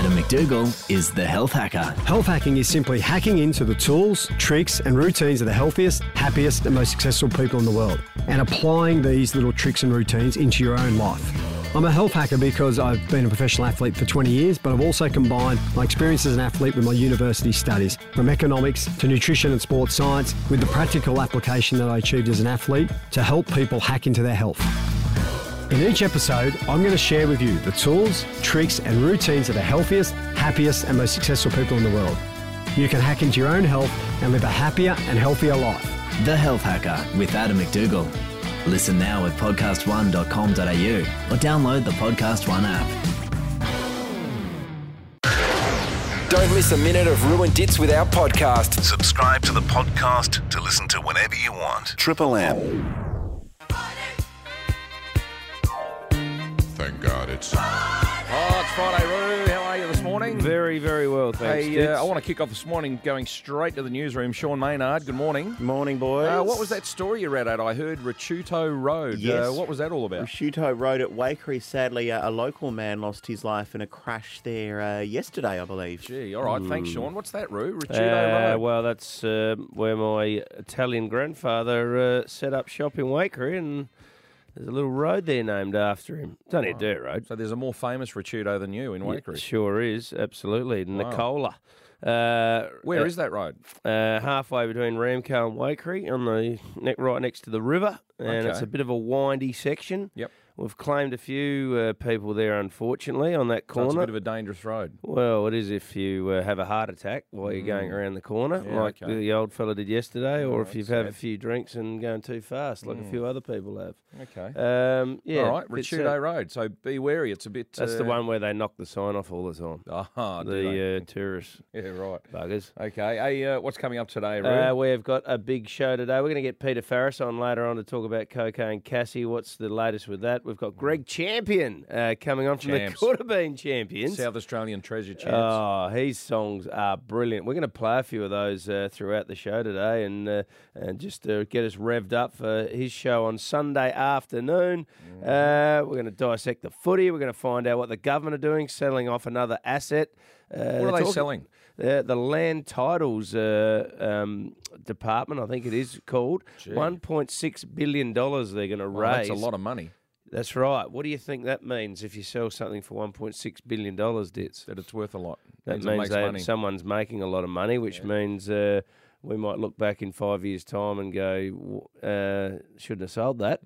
Adam McDougall is the Health Hacker. Health hacking is simply hacking into the tools, tricks and routines of the healthiest, happiest and most successful people in the world and applying these little tricks and routines into your own life. I'm a health hacker because I've been a professional athlete for 20 years, but I've also combined my experience as an athlete with my university studies, from economics to nutrition and sports science, with the practical application that I achieved as an athlete to help people hack into their health. In each episode, I'm going to share with you the tools, tricks and routines of the healthiest, happiest and most successful people in the world. You can hack into your own health and live a happier and healthier life. The Health Hacker with Adam McDougall. Listen now at podcast1.com.au or download the Podcast One app. Don't miss a minute of Ruined Dits with our podcast. Subscribe to the podcast to listen to whenever you want. Triple M. Thank God it's... Oh, it's Friday, Roo. How are you this morning? Very, very well, thanks. Hey, I want to kick off this morning going straight to the newsroom. Sean Maynard, good morning. Morning, boys. What was that story you read out? I heard Ricciuto Road. Yes. What was that all about? Ricciuto Road at Waikerie. Sadly, a local man lost his life in a crash there yesterday, I believe. Gee, all right. Thanks, Sean. What's that, Roo? Ricciuto Road. Well, that's where my Italian grandfather set up shop in Waikerie, and there's a little road there named after him. It's only a dirt road. So there's a more famous Ricciuto than you in Waikerie. It sure is, absolutely. Wow. Nicola. Where is that road? Halfway between Ramco and Waikerie, on the right next to the river, and it's a bit of a windy section. Yep. We've claimed a few people there, unfortunately, on that corner. So it's a bit of a dangerous road. Well, it is if you have a heart attack while you're going around the corner, like the old fella did yesterday, or if you've had a few drinks and going too fast, like a few other people have. Okay. Yeah. All right, Ricciuto Road. So be wary. It's a bit... That's the one where they knock the sign off all the time. The tourists. Yeah, right. Buggers. Okay. Hey, what's coming up today, Roo? We've got a big show today. We're going to get Peter Farris on later on to talk about Cocaine Cassie. What's the latest with that? We've got Greg Champion coming on from the Could Have Been Champions. South Australian Treasure Champs. Oh, his songs are brilliant. We're going to play a few of those throughout the show today and just to get us revved up for his show on Sunday afternoon. We're going to dissect the footy. We're going to find out what the government are doing, selling off another asset. What are they selling? The Land Titles Department, I think it is called. $1.6 billion they're going to raise. That's a lot of money. That's right. What do you think that means if you sell something for $1.6 billion, Dits? That it's worth a lot. That means someone's making a lot of money, which means we might look back in 5 years' time and go, shouldn't have sold that.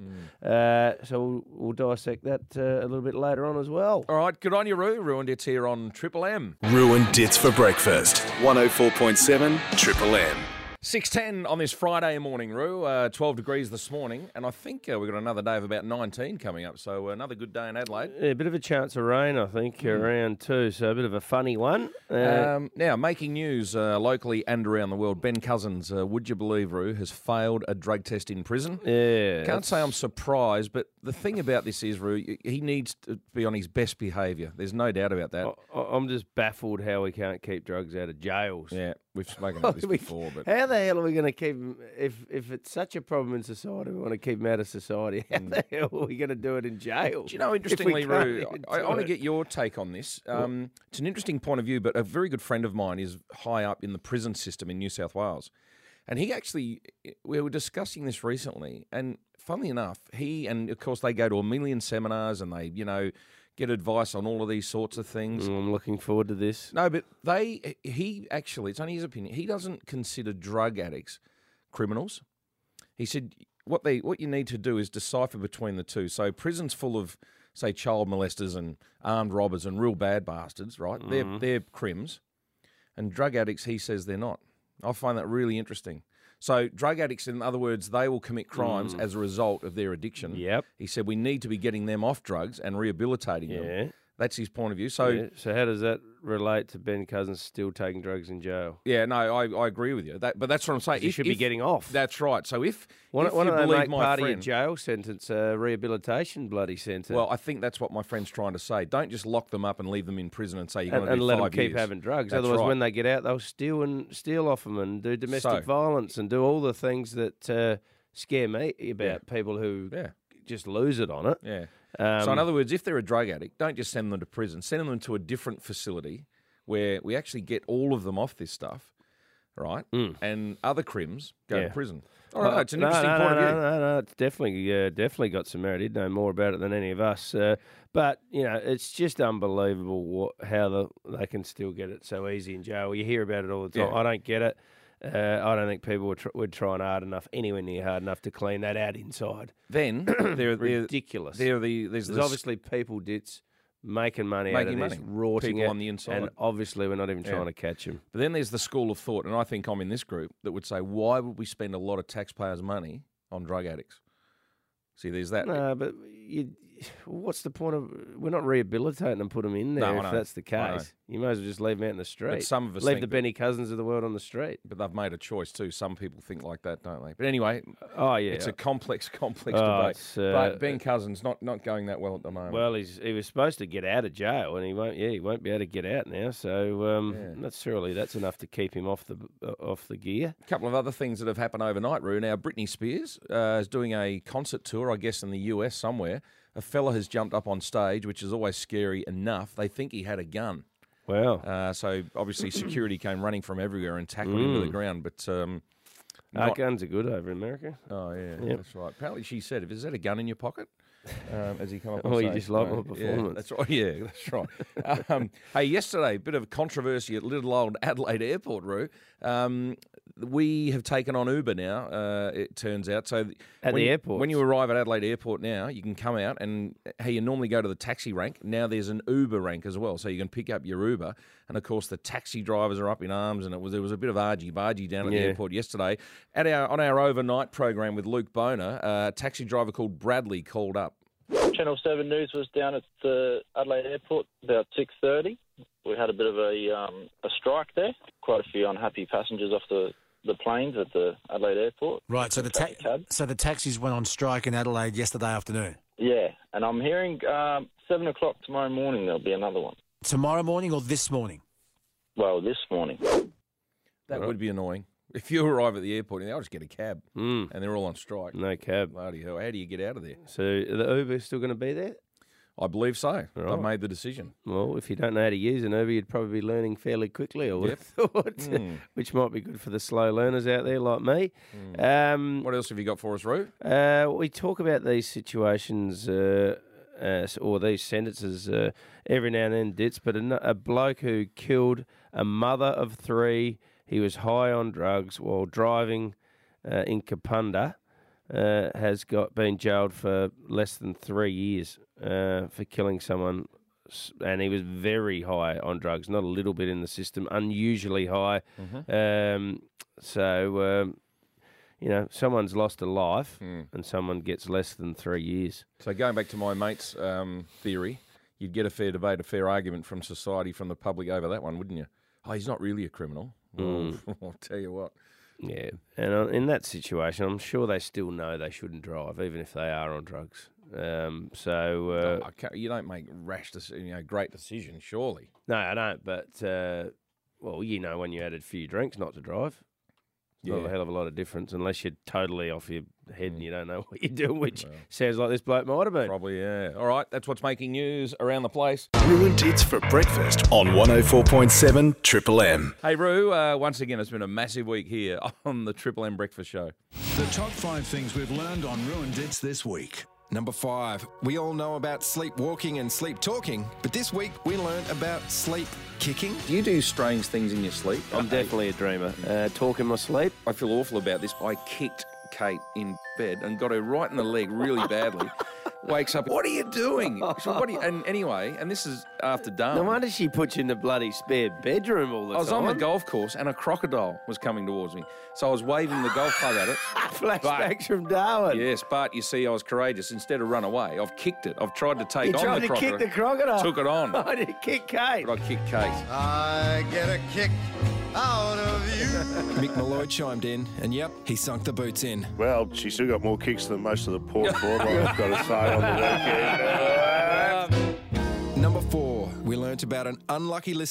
So we'll dissect that a little bit later on as well. All right, good on you, Roo. Ruined Dits here on Triple M. Ruined Dits for breakfast. 104.7 Triple M. 6:10 on this Friday morning, Roo. 12 degrees this morning, and I think we've got another day of about 19 coming up, so another good day in Adelaide. Yeah, a bit of a chance of rain, I think, around too, so a bit of a funny one. Now, making news locally and around the world, Ben Cousins, would you believe, Roo, has failed a drug test in prison. Yeah. Can't say I'm surprised, but the thing about this is, Roo, he needs to be on his best behaviour. There's no doubt about that. I'm just baffled how we can't keep drugs out of jails. Yeah, we've spoken about this before. But how the hell are we going to keep them, if it's such a problem in society, we want to keep them out of society, how the hell are we going to do it in jail? Do you know, interestingly, Roo, I want to get your take on this. It's an interesting point of view, but a very good friend of mine is high up in the prison system in New South Wales. And we were discussing this recently, and funnily enough, and of course they go to a million seminars and they, get advice on all of these sorts of things. I'm looking forward to this. No, but he actually, it's only his opinion, he doesn't consider drug addicts criminals. He said what you need to do is decipher between the two. So prisons full of, say, child molesters and armed robbers and real bad bastards, right? They're crims. And drug addicts, he says they're not. I find that really interesting. So drug addicts, in other words, they will commit crimes as a result of their addiction. Yep. He said we need to be getting them off drugs and rehabilitating them. That's his point of view. So how does that relate to Ben Cousins still taking drugs in jail? Yeah, no, I agree with you. But that's what I'm saying. He should be getting off. That's right. So if why you don't they believe make my part friend, of your jail sentence a rehabilitation bloody centre? Well, I think that's what my friend's trying to say. Don't just lock them up and leave them in prison and say you're going to do 5 let years. them keep having drugs. That's Otherwise, right. when they get out, they'll steal off them and do domestic violence and do all the things that scare me about people who just lose it on it. Yeah. So in other words, if they're a drug addict, don't just send them to prison. Send them to a different facility where we actually get all of them off this stuff, right? And other crims go to prison. All right, it's an interesting point of view. No, it's definitely got some merit. He'd know more about it than any of us. But, it's just unbelievable how they can still get it so easy in jail. You hear about it all the time. Yeah. I don't get it. I don't think people would try hard enough, anywhere near hard enough to clean that out inside. Then they're ridiculous. There's obviously people making money out of this, rorting people it, on the inside. and obviously we're not even trying to catch them. But then there's the school of thought, and I think I'm in this group, that would say, why would we spend a lot of taxpayers' money on drug addicts? See, there's that. No, but what's the point of... We're not rehabilitating them, put them in there if that's the case. You might as well just leave them out in the street. But some of us leave think the Benny Cousins of the world on the street. But they've made a choice too. Some people think like that, don't they? But anyway, it's a complex debate. But Ben Cousins not going that well at the moment. Well, he was supposed to get out of jail, and he won't be able to get out now. So that's enough to keep him off the gear. A couple of other things that have happened overnight, Roo. Now, Britney Spears is doing a concert tour, I guess, in the US somewhere. A fella has jumped up on stage, which is always scary enough. They think he had a gun. Wow. So obviously security came running from everywhere and tackled him to the ground. But guns are good over in America. Oh, yeah, that's right. Apparently she said, is that a gun in your pocket? As he come up on you stage. just like my performance. Yeah, that's right. Yeah, that's right. Hey, yesterday, a bit of controversy at little old Adelaide Airport, Roo. We have taken on Uber now, it turns out. So the airport, when you arrive at Adelaide Airport now, you can come out and you normally go to the taxi rank. Now there's an Uber rank as well, so you can pick up your Uber. And of course, the taxi drivers are up in arms, and there was a bit of argy-bargy down at the airport yesterday. On our overnight program with Luke Boner, a taxi driver called Bradley called up. Channel 7 News was down at the Adelaide Airport about 6:30. We had a bit of a strike there. Quite a few unhappy passengers off the planes at the Adelaide Airport. Right, so the taxis went on strike in Adelaide yesterday afternoon? Yeah, and I'm hearing 7 o'clock tomorrow morning there'll be another one. Tomorrow morning or this morning? Well, this morning. That would be annoying. If you arrive at the airport, I'll just get a cab, and they're all on strike. No cab. Bloody hell, how do you get out of there? So the Uber still going to be there? I believe so. Right. They've made the decision. Well, if you don't know how to use an Uber, you'd probably be learning fairly quickly, I would have thought, which might be good for the slow learners out there like me. What else have you got for us, Roo? We talk about these situations or these sentences every now and then, Ditz, but a bloke who killed a mother of 3, he was high on drugs while driving in Kapunda, has been jailed for less than 3 years for killing someone, and he was very high on drugs, not a little bit in the system, unusually high. Someone's lost a life and someone gets less than 3 years. So going back to my mate's theory, you'd get a fair debate, a fair argument from society, from the public over that one, wouldn't you? Oh, he's not really a criminal. I'll tell you what. Yeah, and in that situation, I'm sure they still know they shouldn't drive, even if they are on drugs. You don't make great decisions, surely. No, I don't. But when you added a few drinks, not to drive. Not a hell of a lot of difference, unless you're totally off your head and you don't know what you're doing, which sounds like this bloke might have been. Probably, yeah. All right, that's what's making news around the place. Roo and Ditz for breakfast on 104.7 Triple M. Hey, Roo, once again, it's been a massive week here on the Triple M Breakfast Show. The top 5 things we've learned on Roo and Ditz this week. Number 5, we all know about sleepwalking and sleep talking, but this week we learned about sleep kicking. Do you do strange things in your sleep? I'm definitely a dreamer. Talk in my sleep. I feel awful about this. I kicked Kate in bed and got her right in the leg really badly. Wakes up, what are you doing? And anyway, and this is after dark. No wonder she puts you in the bloody spare bedroom all the time. I was on the golf course and a crocodile was coming towards me. So I was waving the golf club at it. Flashbacks from Darwin. Yes, but you see, I was courageous. Instead of run away, I've kicked it. I've tried to take on the crocodile. You tried to kick the crocodile? Took it on. I didn't kick Kate. But I kicked Kate. I get a kick out of you. Mick Malloy chimed in, and yep, he sunk the boots in. Well, she still got more kicks than most of the Port Broadway, I've got to say, on the weekend. Number 4, we learnt about an unlucky listener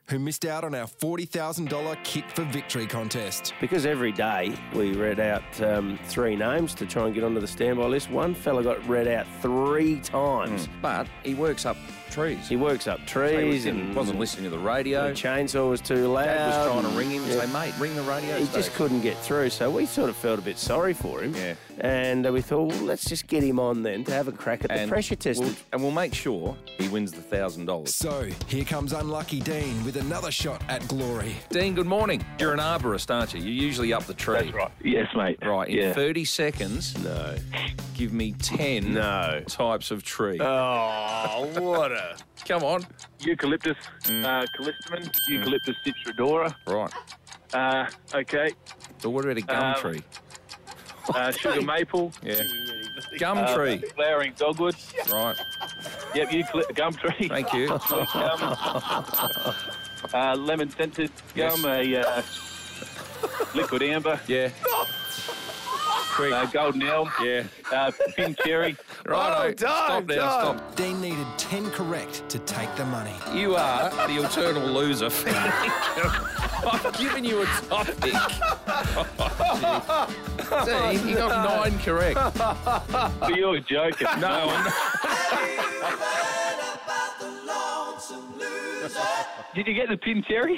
who missed out on our $40,000 Kick for Victory contest. Because every day we read out 3 names to try and get onto the standby list. One fella got read out 3 times. But he works up trees. He works up trees and wasn't listening to the radio. The chainsaw was too loud. Dad was trying to ring him and say, mate, ring the radio He station. just couldn't get through, so we sort of felt a bit sorry for him. Yeah. And we thought, well, let's just get him on then to have a crack at the pressure test. We'll make sure he wins the $1,000. So, here comes Unlucky Dean with another shot at glory. Dean, good morning. You're an arborist, aren't you? You're usually up the tree. That's right. Yes, mate. Right, in Yeah. 30 seconds, give me 10 types of tree. Oh, what a... Come on. Eucalyptus callistemon, Eucalyptus citrodora. Right. Okay. So what about a gum tree? Sugar maple. Yeah. Gum tree. Flowering dogwood. Right. Yep, gum tree. Thank you. Lemon scented gum, a liquid amber. Yeah. Golden elm. Yeah. Pin cherry. Right, stop now, stop. Dean needed 10 correct to take the money. You are the eternal loser. I've given you a topic. Dean, you got 9 correct. But you're joking. No, I'm not. Did you get the pin cherry?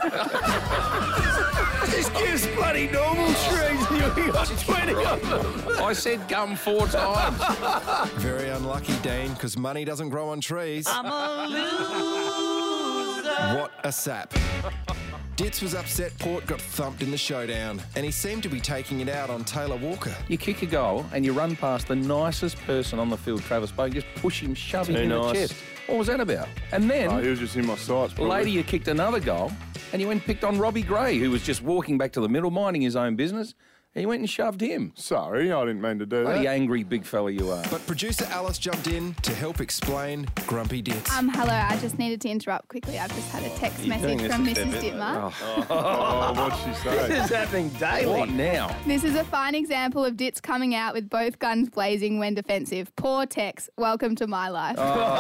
Just give us bloody normal trees. You got 20 of them. I said gum 4 times. Very unlucky, Dean, because money doesn't grow on trees. I'm a loser. What a sap. Ditz was upset Port got thumped in the showdown, and he seemed to be taking it out on Taylor Walker. You kick a goal and you run past the nicest person on the field, Travis Boak, just push him, shove him in the chest. What was that about? And then... he was just in my sights, probably. Later you kicked another goal and you went and picked on Robbie Gray, who was just walking back to the middle, minding his own business, and you went and shoved him. Sorry, I didn't mean to do Bloody that. angry big fella you are. But producer Alice jumped in to help explain Grumpy Ditz. Hello, I just needed to interrupt quickly. I've just had a text message from Mrs. Dittmar. Oh, what'd she say? This is happening daily. What now? This is a fine example of Ditz coming out with both guns blazing when defensive. Poor Tex, welcome to my life.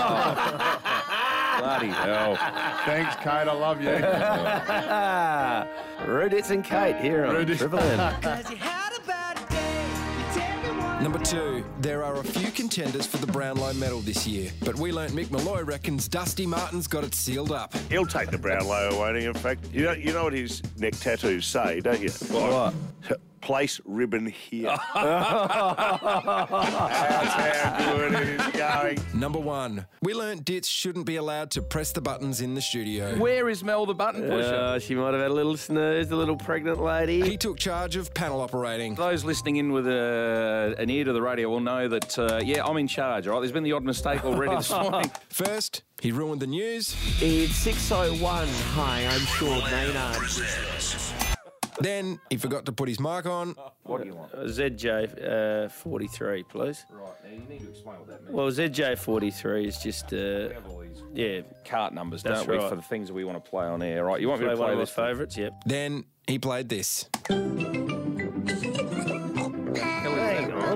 Bloody hell. Thanks, Kate, I love you. Ruditz and Kate here on Triple M. Number 2, there are a few contenders for the Brownlow medal this year, but we learnt Mick Malloy reckons Dusty Martin's got it sealed up. He'll take the Brownlow away, in fact. You know what his neck tattoos say, don't you? What? Place ribbon here. That's how good it is going. Number 1, we learnt Ditz shouldn't be allowed to press the buttons in the studio. Where is Mel the button pusher? She might have had a little snooze, the little pregnant lady. He took charge of panel operating. Those listening in with an ear to the radio will know that, I'm in charge, all right? There's been the odd mistake already this morning. First, he ruined the news. It's 6:01. Hi, I'm Sean Maynard. Then he forgot to put his mic on. What do you want? ZJ 43, please. Right, now you need to explain what that means. Well, ZJ 43 is just, cart numbers, That's don't we, right. for the things that we want to play on air, right? You want me to one play of my this? favourites, yep. Then he played this. Hang on.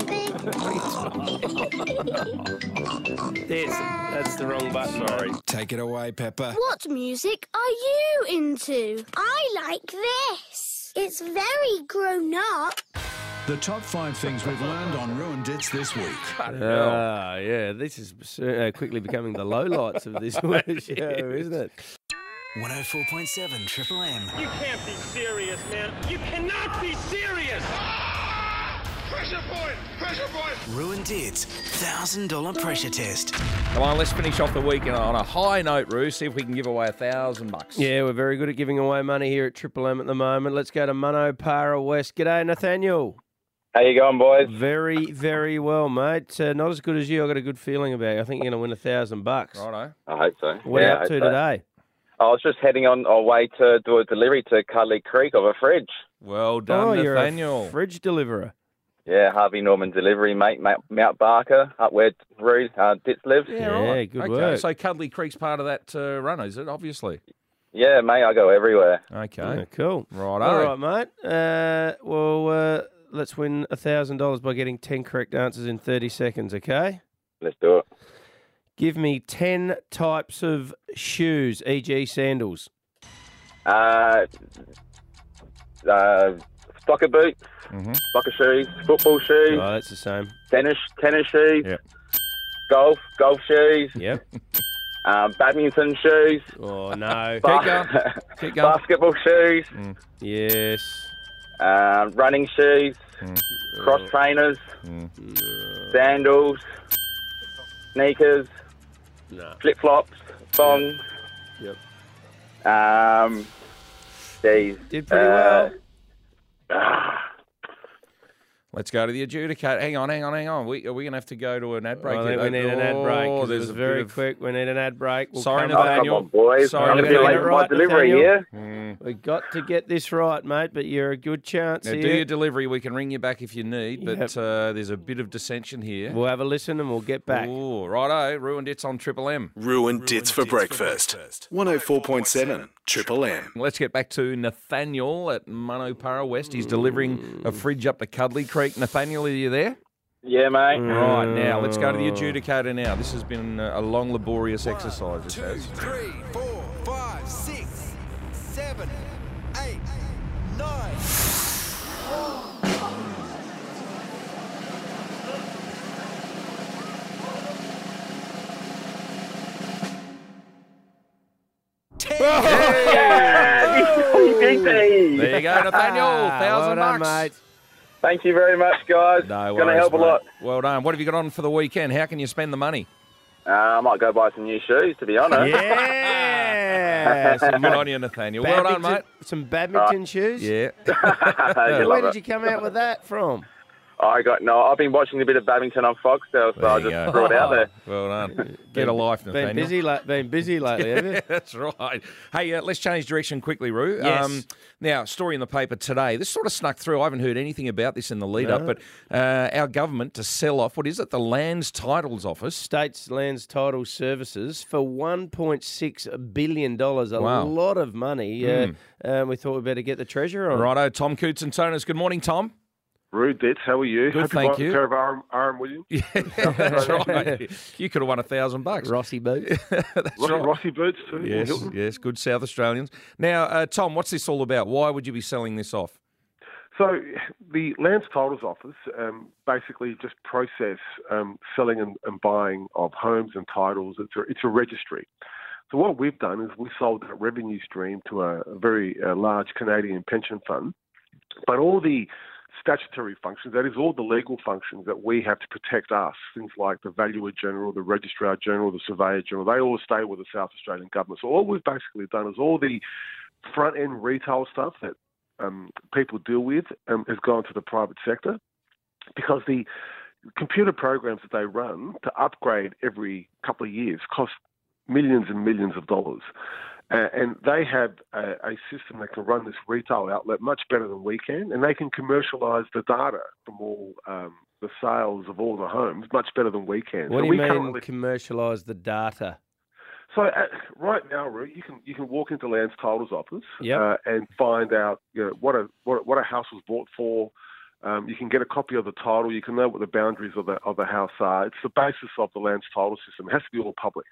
That's the wrong button. Sorry. Take it away, Pepper. What music are you into? I like this. It's very grown up. The top 5 things we've learned on Ruined Ditz this week. Yeah, this is quickly becoming the lowlights of this show, isn't it? 104.7 Triple M. You can't be serious, man. You cannot be serious. Pressure point! Pressure point! Ruined Ditz $1,000 pressure test. Come on, let's finish off the week on a high note, Roo. See if we can give away $1,000. Yeah, we're very good at giving away money here at Triple M at the moment. Let's go to Munno Para West. G'day, Nathaniel. How you going, boys? Very, very well, mate. Not as good as you. I got a good feeling about you. I think you're going to win $1,000. Righto. I hope so. What are you up to today? I was just heading on our way to do a delivery to Cuddly Creek of a fridge. Well done, Nathaniel. You're a fridge deliverer. Yeah, Harvey Norman delivery, mate. Mount Barker, up where Ditz lives. Yeah, right. good okay, work. So Cuddly Creek's part of that run, is it? Obviously. Yeah, mate, I go everywhere. Okay. Yeah, cool. Righto. All right, mate. Let's win $1,000 by getting 10 correct answers in 30 seconds, okay? Let's do it. Give me 10 types of shoes, e.g. sandals. Soccer boots, soccer shoes, football shoes. Oh, that's the same. Tennis shoes. Yep. Golf shoes. Yep. Badminton shoes. Oh, no. Keep going. Basketball shoes. Yes. Running shoes. Cross trainers. Sandals. Sneakers. No. Flip flops. Thongs. Yep. Geez. Did pretty well. Let's go to the adjudicator. Hang on. Are we going to have to go to an ad break? I think we need an ad break. 'Cause There's it was a very bit of... quick. We need an ad break. We'll Sorry, come back. Nathaniel. Come on, boys. Sorry, I'm going to be late for my delivery here. We got to get this right, mate, but you're a good chance Now, here. do your delivery. We can ring you back if you need, but there's a bit of dissension here. We'll have a listen and we'll get back. Oh, righto. Ruined It's on Triple M. Ruined Dits for breakfast. 104.7 Triple M. Let's get back to Nathaniel at Monopara West. He's delivering a fridge up to Cuddly Creek. Nathaniel, are you there? Yeah, mate. Right, now, let's go to the adjudicator now. This has been a long, laborious exercise, this has. 3, 4, 5, 6, 7, 8, 9. There you go, Nathaniel. $1,000 Well done, bucks. mate. Thank you very much, guys. No Going to worries, help a mate. lot. Well done. What have you got on for the weekend? How can you spend the money? I might go buy some new shoes, to be honest. Yeah. Good on you, Nathaniel. Well done, mate. Some badminton shoes? Yeah. Where did you come out with that from? I've been watching a bit of badminton on Foxtel, so I just threw it out there. Well done. Get a life, Nathaniel. Been busy lately, have you? That's right. Hey, let's change direction quickly, Roo. Yes. Now, story in the paper today. This sort of snuck through. I haven't heard anything about this in the lead-up, but our government to sell off, what is it, the Lands Titles Office? States Lands Title Services for $1.6 billion. A lot of money. We thought we'd better get the treasurer on. Righto, Tom Coots and Toners. Good morning, Tom. Rude Dits, how are you? Good, Hope thank you. you. Pair of Arm Williams. Yeah, that's right. You could have won $1,000. Rossi boots. That's right. Rossi boots too. Yes, good South Australians. Now, Tom, what's this all about? Why would you be selling this off? So the Lands Titles Office basically just process selling and buying of homes and titles. It's a registry. So what we've done is we sold that revenue stream to a very large Canadian pension fund, but all the statutory functions, that is all the legal functions that we have to protect us, things like the Valuer General, the Registrar General, the Surveyor General, they all stay with the South Australian government. So all we've basically done is all the front-end retail stuff that people deal with has gone to the private sector, because the computer programs that they run to upgrade every couple of years cost millions and millions of dollars. And they have a system that can run this retail outlet much better than we can, and they can commercialise the data from all the sales of all the homes much better than we can. What do you mean commercialise the data? So right now, Ru, you can walk into Lands Titles Office and find out what a house was bought for. You can get a copy of the title. You can know what the boundaries of the house are. It's the basis of the Lands Title system. It has to be all public.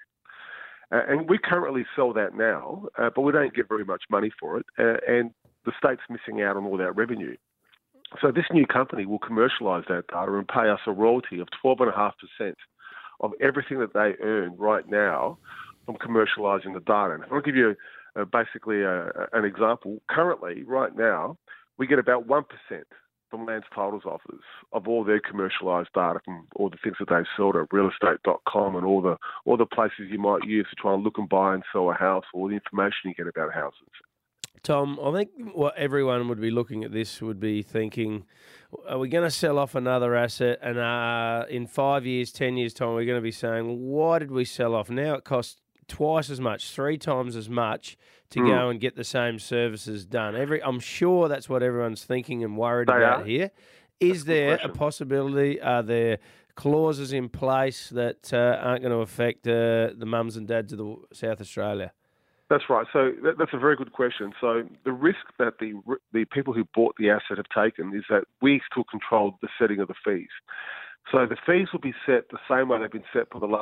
And we currently sell that now, but we don't get very much money for it, and the state's missing out on all that revenue. So this new company will commercialise that data and pay us a royalty of 12.5% of everything that they earn right now from commercialising the data. And I'll give you basically an example. Currently, right now, we get about 1% from Lands Titles Office of all their commercialised data from all the things that they sell to realestate.com and all the places you might use to try and look and buy and sell a house, all the information you get about houses. Tom, I think what everyone would be looking at this would be thinking, are we going to sell off another asset? And in 5 years, 10 years' time, we're going to be saying, why did we sell off? Now it costs twice as much, 3 times as much to go and get the same services done. I'm sure that's what everyone's thinking and worried about here. Is there a possibility? Are there clauses in place that aren't going to affect the mums and dads of South Australia? That's right. So that's a very good question. So the risk that the people who bought the asset have taken is that we still control the setting of the fees. So the fees will be set the same way they've been set for the last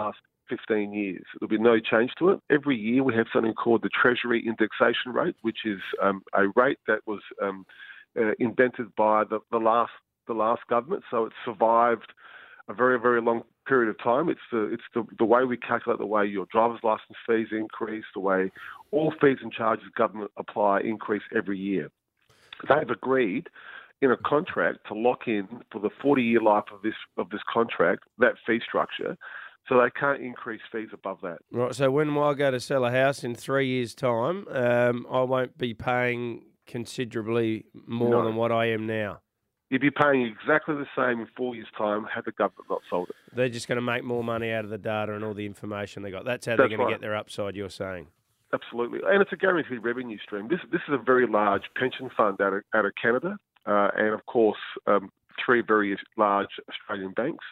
15 years. There'll be no change to it. Every year we have something called the Treasury indexation rate, which is a rate that was invented by the last government. So it survived a very, very long period of time. It's the way we calculate the way your driver's license fees increase, the way all fees and charges government apply increase every year. They've agreed in a contract to lock in for the 40-year life of this contract that fee structure, so they can't increase fees above that. Right. So when I go to sell a house in 3 years' time, I won't be paying considerably more than what I am now. You'd be paying exactly the same in 4 years' time had the government not sold it. They're just going to make more money out of the data and all the information they got. That's how they're going to get their upside, you're saying? Absolutely. And it's a guaranteed revenue stream. This is a very large pension fund out of Canada. And of course, 3 very large Australian banks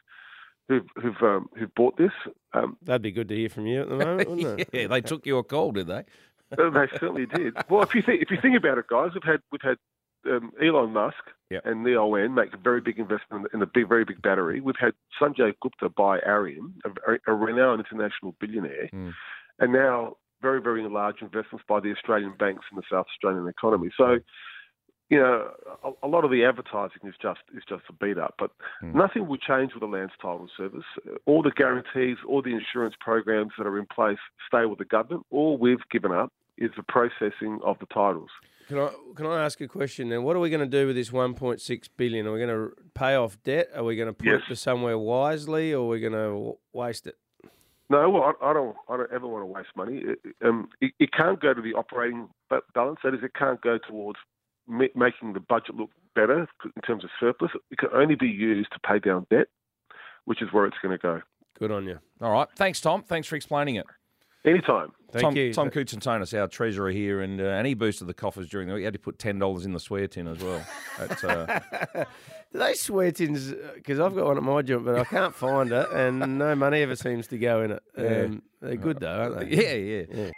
who've bought this. That'd be good to hear from you at the moment, wouldn't it? Yeah, they took your call, did they? They certainly did. Well, if you think about it, guys, we've had Elon Musk and Neil Wen make a very big investment in a very big battery. We've had Sanjay Gupta buy Ariane, a renowned international billionaire, and now very, very large investments by the Australian banks in the South Australian economy. So, you know, a lot of the advertising is just a beat up, but nothing will change with the Lands Title Service. All the guarantees, all the insurance programs that are in place stay with the government. All we've given up is the processing of the titles. Can I ask a question then? What are we going to do with this $1.6 billion? Are we going to pay off debt? Are we going to put it to somewhere wisely, or are we going to waste it? No, well, I don't ever want to waste money. It can't go to the operating balance. That is, it can't go towards making the budget look better in terms of surplus. It can only be used to pay down debt, which is where it's going to go. Good on you. All right. Thanks, Tom. Thanks for explaining it. Anytime. Thank you. Tom Koutsantonis, our treasurer here, and he boosted the coffers during the week. He had to put $10 in the swear tin as well. Do they swear tins? Because I've got one at my job, but I can't find it, and no money ever seems to go in it. They're good though, aren't they? Yeah.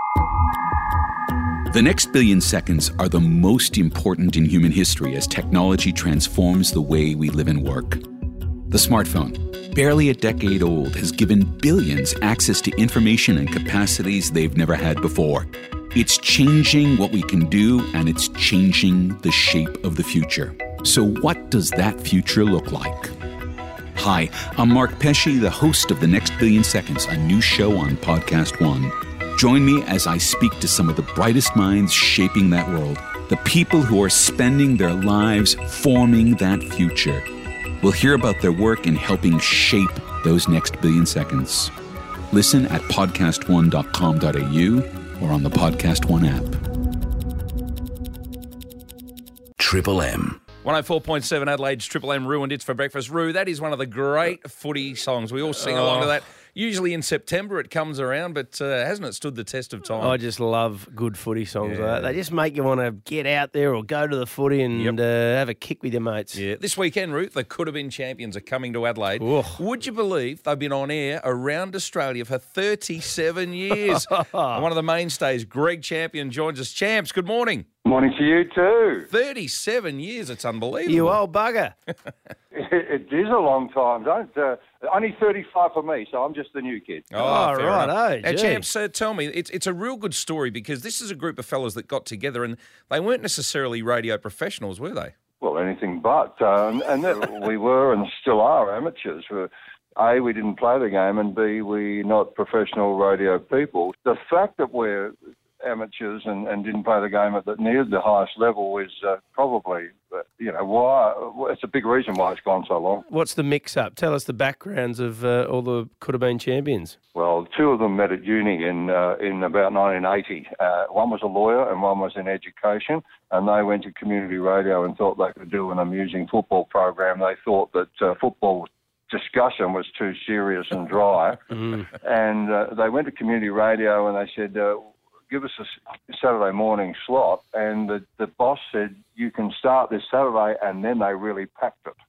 The next billion seconds are the most important in human history as technology transforms the way we live and work. The smartphone, barely a decade old, has given billions access to information and capacities they've never had before. It's changing what we can do, and it's changing the shape of the future. So what does that future look like? Hi, I'm Mark Pesce, the host of The Next Billion Seconds, a new show on Podcast One. Join me as I speak to some of the brightest minds shaping that world, the people who are spending their lives forming that future. We'll hear about their work in helping shape those next billion seconds. Listen at podcastone.com.au or on the Podcast One app. Triple M. 104.7 Adelaide's Triple M Ruined It's for Breakfast. Roo, that is one of the great footy songs. We all sing along to that. Usually in September it comes around, but hasn't it stood the test of time? I just love good footy songs like that. They just make you want to get out there or go to the footy and have a kick with your mates. Yeah. This weekend, Ruth, the Could Have Been champions are coming to Adelaide. Would you believe they've been on air around Australia for 37 years? And one of the mainstays, Greg Champion, joins us. Champs, good morning. Morning to you too. 37 years, it's unbelievable. You old bugger. It is a long time, only 35 for me, so I'm just the new kid. Oh, right. Now, Champs, tell me, it's a real good story because this is a group of fellas that got together and they weren't necessarily radio professionals, were they? Well, anything but. We were and still are amateurs. A, we didn't play the game, and B, we're not professional radio people. The fact that we're amateurs and didn't play the game at near the highest level is probably, why. It's a big reason why it's gone so long. What's the mix-up? Tell us the backgrounds of all the could-have-been champions. Well, 2 of them met at uni in about 1980. One was a lawyer and one was in education, and they went to community radio and thought they could do an amusing football program. They thought that football discussion was too serious and dry, and they went to community radio and they said, give us a Saturday morning slot, and the boss said, you can start this Saturday, and then they really packed it.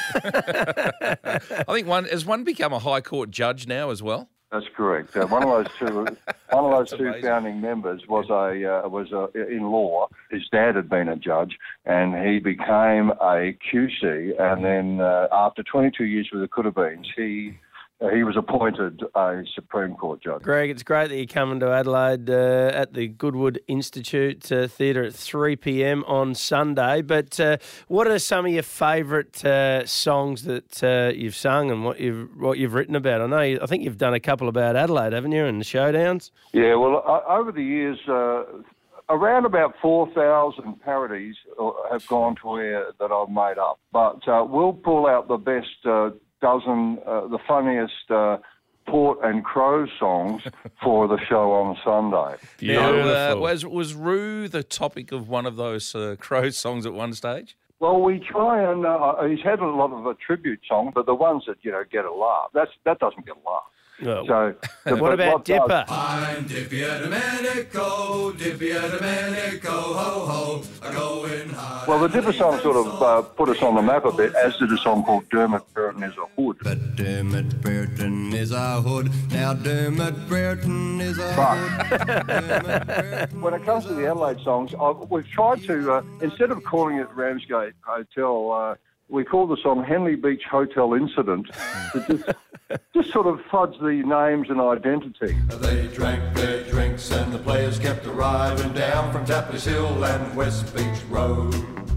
I think has one become a High Court judge now as well? That's correct. One of those two founding members was in law. His dad had been a judge, and he became a QC, and then after 22 years with the Could Have Beens, he he was appointed a Supreme Court judge. Greg, it's great that you're coming to Adelaide at the Goodwood Institute Theatre at 3 p.m. on Sunday. But what are some of your favourite songs that you've sung and what you've written about? I think you've done a couple about Adelaide, haven't you, and the showdowns? Yeah, well, over the years, around about 4,000 parodies have gone to air that I've made up. But we'll pull out the best dozen, the funniest Port and Crow songs for the show on Sunday. Now, was Roo the topic of one of those Crow songs at one stage? Well, we try and he's had a lot of tribute songs, but the ones that get a laugh, that doesn't get a laugh. Oh. So, what about Dipper? I'm Dippy Domenico, ho ho, going high. Well, the Dipper song sort of put us on the map a bit, as did a song called Dermot Brereton is a Hood. But Dermot Brereton is a hood. Now Dermot Brereton is a hood. When it comes to the Adelaide songs, we've tried to, instead of calling it Ramsgate Hotel, we call the song Henley Beach Hotel Incident to just sort of fudge the names and identity. They drank their drinks and the players kept arriving down from Tapley's Hill and West Beach Road.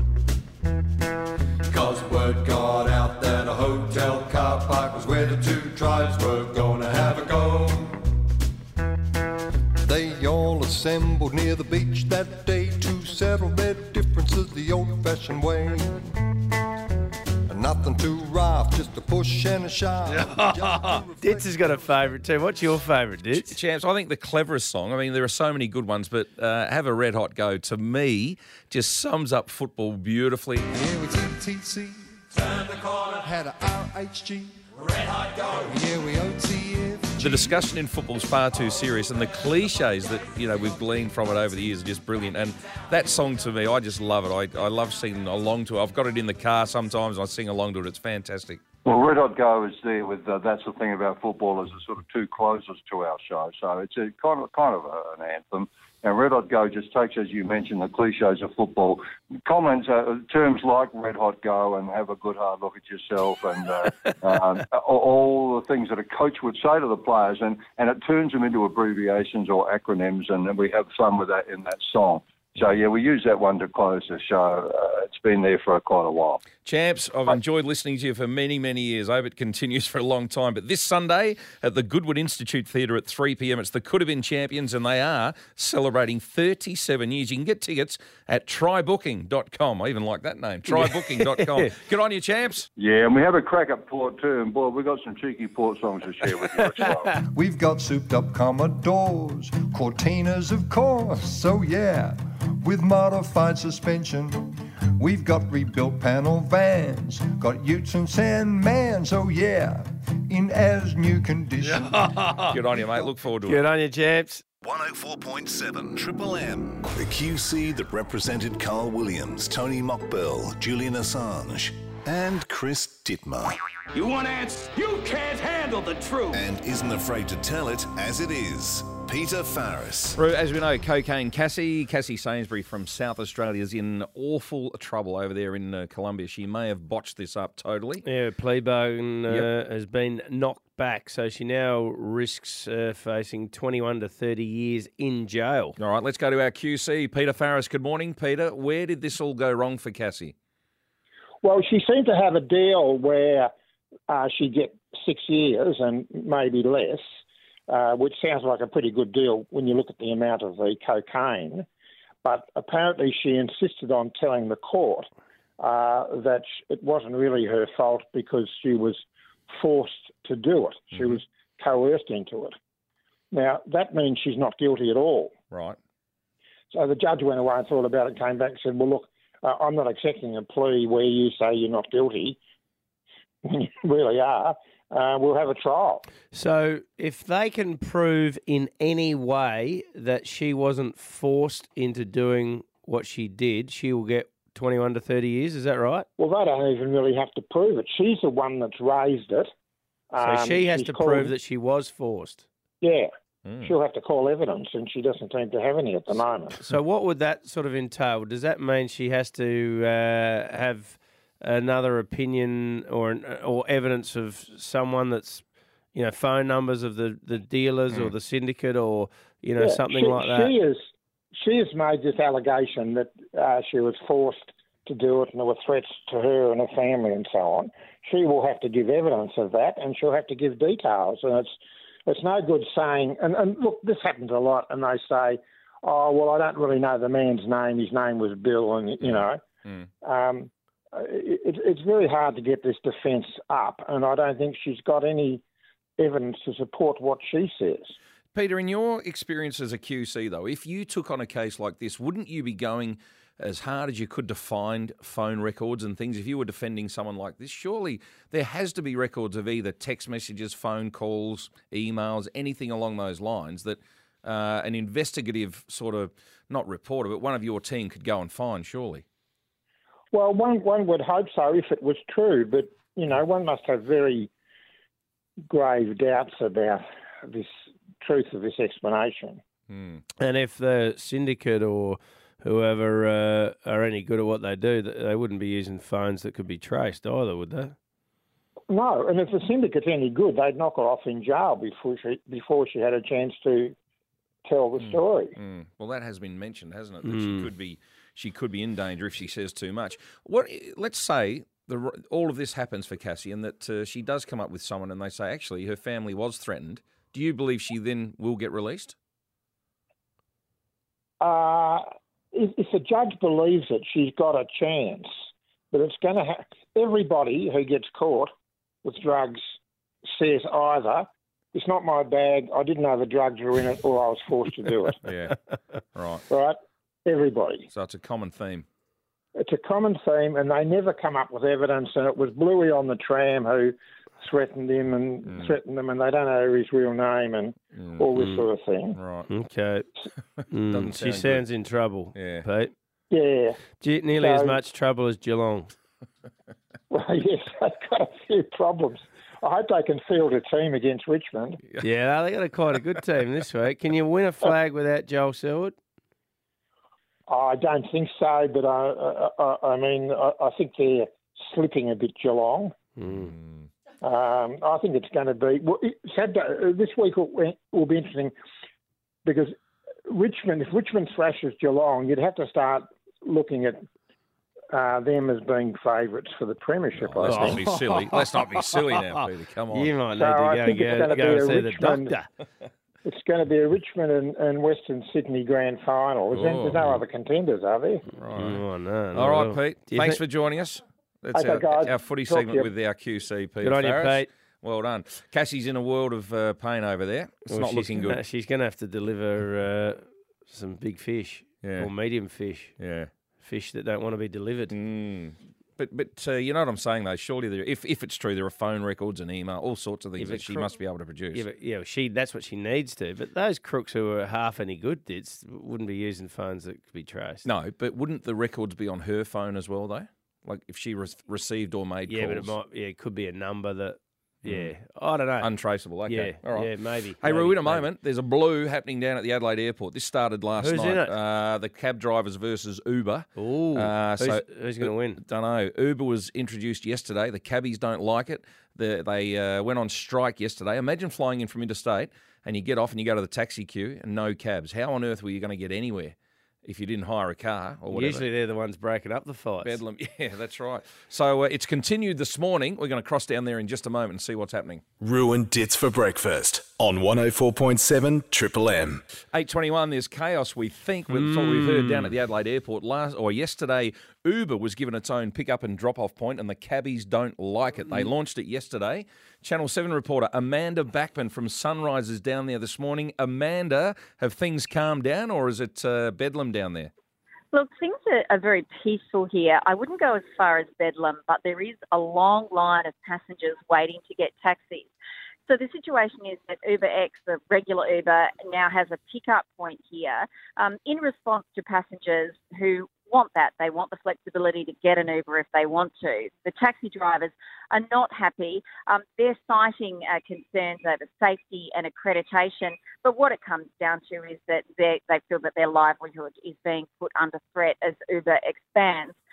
'Cause word got out that a hotel car park was where the two tribes were gonna have a go. They all assembled near the beach that day to settle their differences the old-fashioned way. Nothing too rough, just a push and a shove. Ditz has got a favourite too. What's your favourite, Ditz? Champs, I think the cleverest song, I mean, there are so many good ones, but Have a Red Hot Go, to me, just sums up football beautifully. Here we TTC, turn the corner, had a RHG, Red Hot Go. Here we OTF. The discussion in football is far too serious, and the cliches that we've gleaned from it over the years are just brilliant. And that song, to me, I just love it. I love singing along to it. I've got it in the car sometimes. I sing along to it. It's fantastic. Well, Red Hot Go is there with that's the thing about football, is the sort of two closes to our show. So it's a kind of an anthem. And Red Hot Go just takes, as you mentioned, the cliches of football, comments, terms like Red Hot Go and have a good hard look at yourself, and all the things that a coach would say to the players, and it turns them into abbreviations or acronyms, and we have fun with that in that song. So, yeah, we use that one to close the show. It's been there for quite a while. Champs, I've enjoyed listening to you for many, many years. I hope it continues for a long time. But this Sunday at the Goodwood Institute Theatre at 3 p.m, it's the Could Have Been Champions, and they are celebrating 37 years. You can get tickets at trybooking.com. I even like that name, trybooking.com. Good on you, champs. Yeah, and we have a crack at Port too. And, boy, we've got some cheeky Port songs to share with you as well. We've got souped-up Commodores, Cortinas, of course, so yeah. With modified suspension, we've got rebuilt panel vans, got utes and Sandmans, oh yeah, in as new condition. Good on you, mate. Look forward to it. Good on you, chaps. 104.7 Triple M. The QC that represented Carl Williams, Tony Mockbell, Julian Assange, and Chris Dittmar. You want answers? You can't handle the truth. And isn't afraid to tell it as it is. Peter Farris. As we know, Cocaine Cassie Sainsbury from South Australia is in awful trouble over there in Colombia. She may have botched this up totally. Yeah, plea bargain has been knocked back, so she now risks facing 21 to 30 years in jail. All right, let's go to our QC, Peter Farris. Good morning, Peter. Where did this all go wrong for Cassie? Well, she seemed to have a deal where she'd get 6 years and maybe less, which sounds like a pretty good deal when you look at the amount of the cocaine. But apparently she insisted on telling the court that it wasn't really her fault because she was forced to do it. She was coerced into it. Now, that means she's not guilty at all. Right. So the judge went away and thought about it, came back and said, well, look, I'm not accepting a plea where you say you're not guilty when you really are. We'll have a trial. So if they can prove in any way that she wasn't forced into doing what she did, she will get 21 to 30 years. Is that right? Well, they don't even really have to prove it. She's the one that's raised it. So she has to prove that she was forced. Yeah. She'll have to call evidence, and she doesn't seem to have any at the moment. So what would that sort of entail? Does that mean she has to have another opinion or evidence of someone that's, phone numbers of the dealers or the syndicate or, something like that? She has made this allegation that she was forced to do it and there were threats to her and her family and so on. She will have to give evidence of that and she'll have to give details. And it's no good saying, and look, this happens a lot, and they say, oh, well, I don't really know the man's name. His name was Bill, and, it's very hard to get this defence up, and I don't think she's got any evidence to support what she says. Peter, in your experience as a QC, though, if you took on a case like this, wouldn't you be going as hard as you could to find phone records and things? If you were defending someone like this, surely there has to be records of either text messages, phone calls, emails, anything along those lines that an investigative sort of, not reporter, but one of your team could go and find, surely. Well, one would hope so if it was true, but, one must have very grave doubts about this truth of this explanation. And if the syndicate or whoever are any good at what they do, they wouldn't be using phones that could be traced either, would they? No, and if the syndicate's any good, they'd knock her off in jail before she had a chance to tell the story. Well, that has been mentioned, hasn't it? That she could be in danger if she says too much. Let's say all of this happens for Cassie and that she does come up with someone and they say, actually, her family was threatened. Do you believe she then will get released? If the judge believes it, she's got a chance. But it's going to everybody who gets caught with drugs says either, it's not my bag, I didn't know the drugs were in it, or I was forced to do it. Yeah, right. Right? Everybody. So it's a common theme. It's a common theme, and they never come up with evidence, and it was Bluey on the tram who threatened him and threatened them, and they don't know his real name and all this sort of thing. Right. Okay. She sounds in trouble, Pete. Yeah. Nearly as much trouble as Geelong. Well, yes, they've got a few problems. I hope they can field a team against Richmond. Yeah, they got quite a good team this week. Can you win a flag without Joel Selwood? I don't think so, but I think they're slipping a bit, Geelong. I think it's going to be... Well, this week will be interesting because if Richmond thrashes Geelong, you'd have to start looking at them as being favourites for the premiership, I think. Let's not be silly. Let's not be silly now, Peter. Come on. You might need to go and see the doctor. It's going to be a Richmond and Western Sydney grand final. There's no other contenders, are there? Right. Oh, no. All right, Pete. Thanks for joining us. That's our footy segment with our QC, Peter. Good on you, Pete. Well done. Cassie's in a world of pain over there. It's not looking good. She's going to have to deliver some big fish or medium fish. Yeah. Fish that don't want to be delivered. But you know what I'm saying, though? Surely, if it's true, there are phone records and email, all sorts of things that she must be able to produce. That's what she needs to. But those crooks who are half any good wouldn't be using phones that could be traced. No, but wouldn't the records be on her phone as well, though? Like if she received or made calls? But it could be a number that... Yeah, I don't know. Untraceable, okay. Yeah, all right. Yeah, maybe. Hey, Roo, in a moment, there's a blue happening down at the Adelaide Airport. This started last night. Who's in it? The cab drivers versus Uber. Ooh, who's going to win? Don't know. Uber was introduced yesterday. The cabbies don't like it. They went on strike yesterday. Imagine flying in from interstate and you get off and you go to the taxi queue and no cabs. How on earth were you going to get anywhere if you didn't hire a car or whatever? Usually they're the ones breaking up the fights. Bedlam. Yeah, that's right. So it's continued this morning. We're going to cross down there in just a moment and see what's happening. Ruined Dits for breakfast on 104.7 Triple M. 8:21, there's chaos, we think. That's what we've heard down at the Adelaide Airport. Yesterday, Uber was given its own pick-up and drop-off point, and the cabbies don't like it. They launched it yesterday. Channel 7 reporter Amanda Backman from Sunrise is down there this morning. Amanda, have things calmed down, or is it bedlam down there? Look, things are very peaceful here. I wouldn't go as far as bedlam, but there is a long line of passengers waiting to get taxis. So the situation is that UberX, the regular Uber, now has a pick-up point here in response to passengers who want that. They want the flexibility to get an Uber if they want to. The taxi drivers are not happy. They're citing concerns over safety and accreditation, but what it comes down to is that they feel that their livelihood is being put under threat as Uber expands.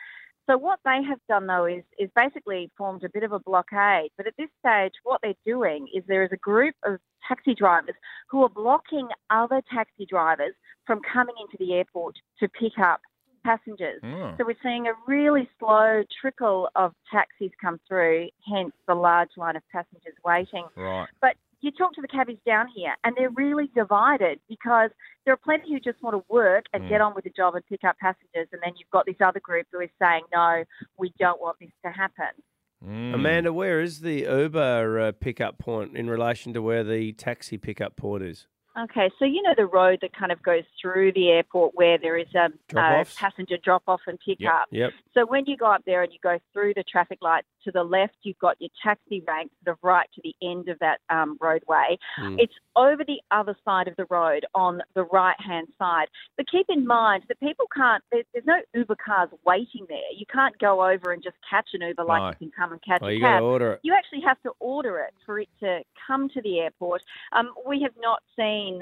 So what they have done, though, is basically formed a bit of a blockade. But at this stage, what they're doing is there is a group of taxi drivers who are blocking other taxi drivers from coming into the airport to pick up passengers. So we're seeing a really slow trickle of taxis come through, hence the large line of passengers waiting. Right. But you talk to the cabbies down here and they're really divided because there are plenty who just want to work and get on with the job and pick up passengers, and then you've got this other group who is saying, no, we don't want this to happen. Amanda, where is the Uber pickup point in relation to where the taxi pickup point is? Okay, so you know the road that kind of goes through the airport where there is a passenger drop-off and pick-up. Yep. So when you go up there and you go through the traffic lights, to the left you've got your taxi rank, sort of right to the end of that roadway. It's over the other side of the road on the right-hand side. But keep in mind that people can't, there's no Uber cars waiting there. You can't go over and just catch an Uber like you can come and catch a you cab. gotta order it. You actually have to order it for it to come to the airport. We have not seen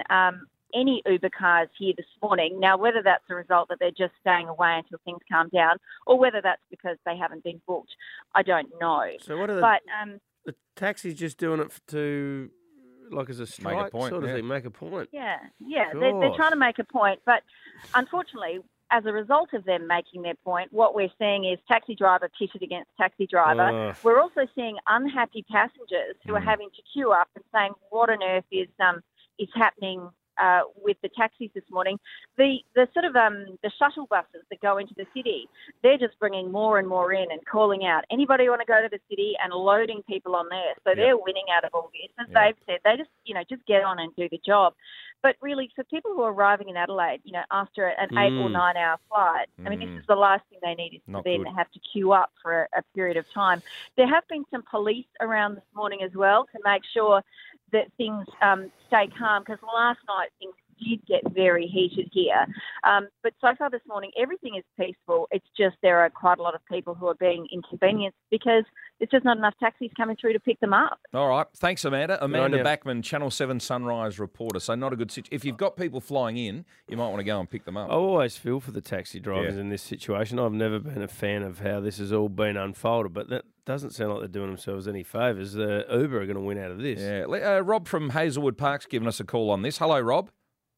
any Uber cars here this morning. Now, whether that's a result that they're just staying away until things calm down, or whether that's because they haven't been booked, I don't know. So what are the taxis just doing it to, like, as a strike sort of thing, make a point? Yeah. They're trying to make a point, but unfortunately, as a result of them making their point, what we're seeing is taxi driver pitted against taxi driver. We're also seeing unhappy passengers who are having to queue up and saying, what on earth is happening with the taxis this morning. The sort of the shuttle buses that go into the city, they're just bringing more and more in and calling out anybody want to go to the city and loading people on there. So they're winning out of all this. As they've said, they just get on and do the job. But really, for people who are arriving in Adelaide, after an 8 or 9 hour flight, I mean, this is the last thing they need is to then have to queue up for a period of time. There have been some police around this morning as well to make sure that things stay calm, because last night things did get very heated here. But so far this morning, everything is peaceful. It's just there are quite a lot of people who are being inconvenienced because there's just not enough taxis coming through to pick them up. All right. Thanks, Amanda. Amanda Backman, Channel 7 Sunrise reporter. So not a good situation. If you've got people flying in, you might want to go and pick them up. I always feel for the taxi drivers in this situation. I've never been a fan of how this has all been unfolded, but that doesn't sound like they're doing themselves any favours. Uber are going to win out of this. Yeah. Rob from Hazelwood Park's given us a call on this. Hello, Rob.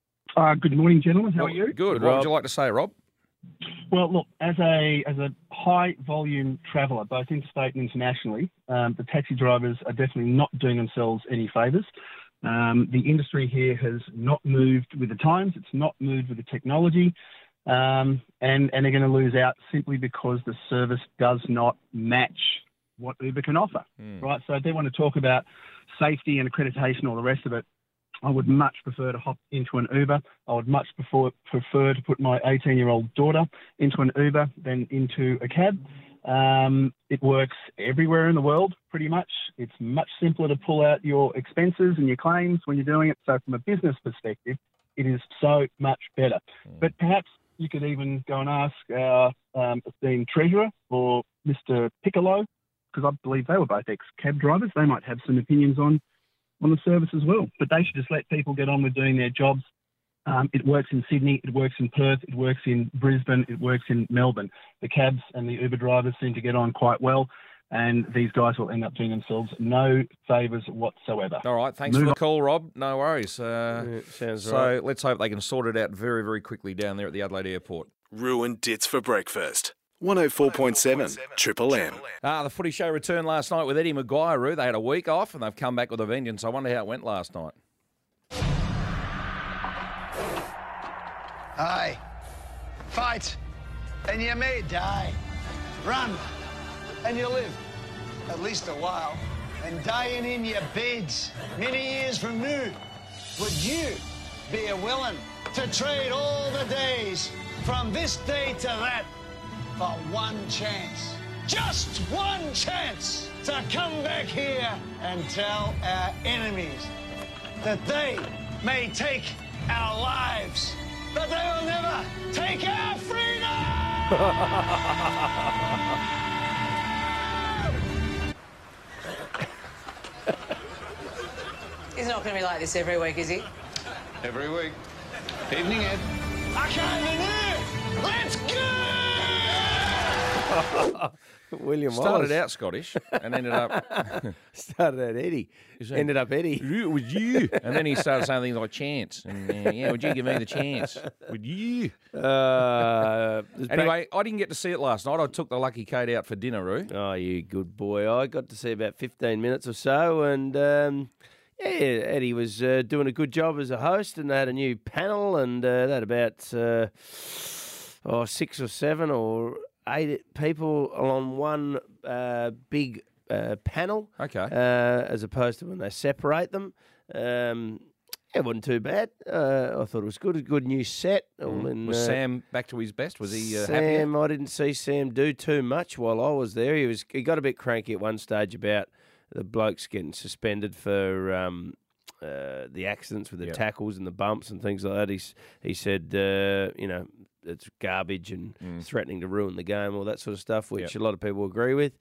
Good morning, gentlemen. How are you? Good. What would you like to say, Rob? Well, look, as a high volume traveller, both interstate and internationally, the taxi drivers are definitely not doing themselves any favours. The industry here has not moved with the times. It's not moved with the technology. And they're going to lose out simply because the service does not match what Uber can offer, right? So if they want to talk about safety and accreditation, all the rest of it, I would much prefer to hop into an Uber. I would much prefer to put my 18-year-old daughter into an Uber than into a cab. It works everywhere in the world, pretty much. It's much simpler to pull out your expenses and your claims when you're doing it. So from a business perspective, it is so much better. But perhaps you could even go and ask our esteemed treasurer or Mr. Piccolo, because I believe they were both ex-cab drivers. They might have some opinions on the service as well. But they should just let people get on with doing their jobs. It works in Sydney, it works in Perth, it works in Brisbane, it works in Melbourne. The cabs and the Uber drivers seem to get on quite well, and these guys will end up doing themselves no favours whatsoever. All right, thanks for the call, Rob. No worries. Sounds right. So let's hope they can sort it out very, very quickly down there at the Adelaide Airport. Ruined Dits for breakfast. 104.7 Triple M. The footy show returned last night with Eddie Maguire. They had a week off and they've come back with a vengeance. I wonder how it went last night. Aye. Fight, and you may die. Run, and you live, at least a while. And dying in your beds many years from now, would you be willing to trade all the days from this day to that for one chance, just one chance, to come back here and tell our enemies that they may take our lives, but they will never take our freedom! He's not going to be like this every week, is he? Every week. Evening, Ed. I can't believe. Let's go! William Started Wallace. out Scottish and ended up... Started out Eddie. Ended up Eddie. It was you. And then he started saying things like chance. And yeah, would you give me the chance? Would you? Anyway, I didn't get to see it last night. I took the lucky Kate out for dinner, Roo. Oh, you good boy. I got to see about 15 minutes or so, and yeah, Eddie was doing a good job as a host, and they had a new panel, and they had about 6 or 7 or 8 people on one big panel. Okay. As opposed to when they separate them. It wasn't too bad. I thought it was good. A good new set. Was Sam back to his best? Was he happy? Sam, I didn't see Sam do too much while I was there. He got a bit cranky at one stage about the blokes getting suspended for the accidents with the tackles and the bumps and things like that. He said, it's garbage and threatening to ruin the game, all that sort of stuff, which a lot of people agree with.